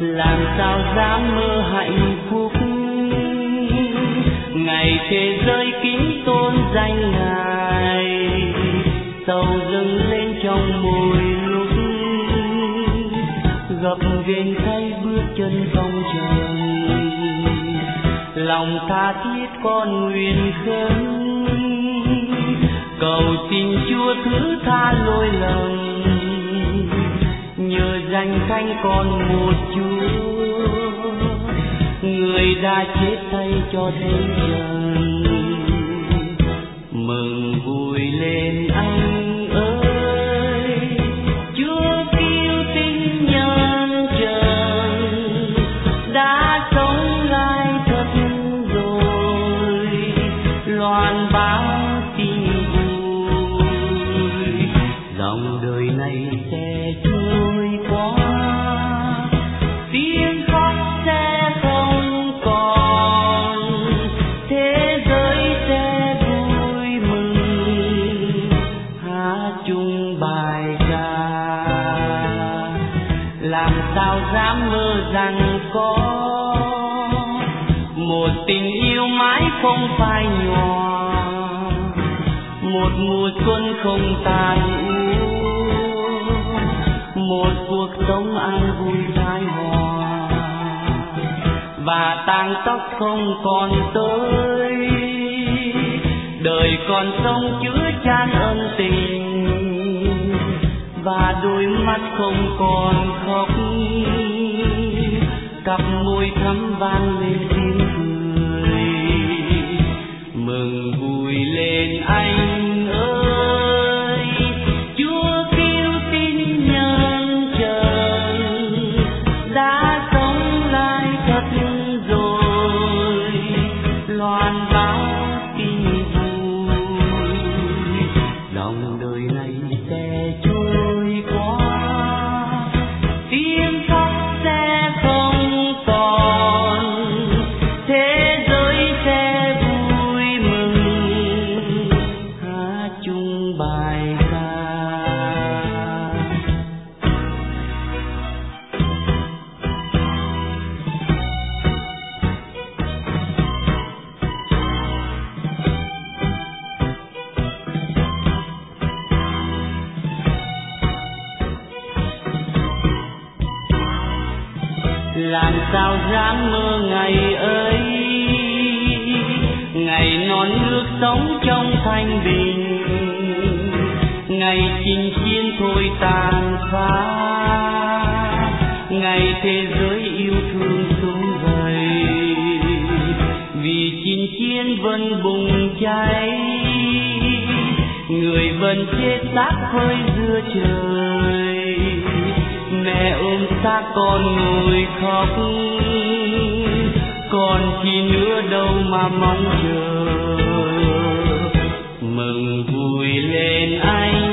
làm sao dám mơ hạnh phúc. Ngày thế giới kính tôn danh Ngài, sầu dâng lên trong mỗi lúc, gập ghềnh thay bước chân phong trần. Lòng tha thiết con nguyện khấn, cầu xin Chúa thứ tha lỗi lầm, nhờ danh thánh con một Chúa, người đã chết thay cho thế trần. Mừng vui lên anh ơi, Chúa cứu tinh nhân trần, đã sống lại thật rồi, loan báo tin vui. Dòng đời này sẽ trôi qua, tiếng khóc sẽ không còn, thế giới sẽ vui mừng, hát chung bài ca. Làm sao dám mơ rằng có một tình yêu mãi không phai nhòa, một mùa xuân không tàn úa, một cuộc sống an vui thái hòa, và tang tóc không còn tới, đời còn sống chứa chan ân tình, và đôi mắt không còn khóc, cặp môi thắm vang lên tiếng cười. Mừng vui lên anh ơi, Chúa cứu tinh nhân trần, đã sống lại thật rồi, loan báo tin vui. Dòng đời này sẽ trôi qua, tiếng khóc sẽ không còn, thế giới sẽ vui mừng, hát chung bài ca. Làm sao dám mơ ngày ấy, ngày non nước sống trong thanh bình, ngày chinh chiến thôi tàn phá, ngày thế giới yêu thương sum vầy, vì chinh chiến vẫn bùng cháy, người vẫn chết xác phơi giữa trời. Mẹ ôm xác con ngồi khóc, còn chi nữa đâu mà mong chờ. Mừng vui lên anh